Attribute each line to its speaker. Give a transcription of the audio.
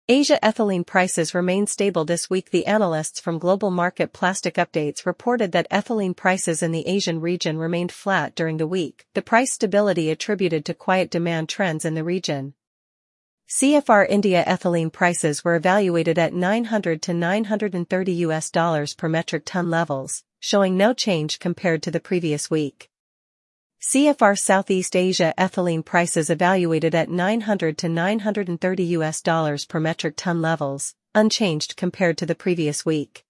Speaker 1: Asia ethylene prices remain stable this week. The analysts from Global Market Plastic Updates reported that ethylene prices in the Asian region remained flat during the week, the price stability attributed to quiet demand trends in the region. CFR India ethylene prices were evaluated at $900 to $930 per metric ton levels, showing no change compared to the previous week. CFR Southeast Asia ethylene prices evaluated at $900 to $930 per metric ton levels, unchanged compared to the previous week.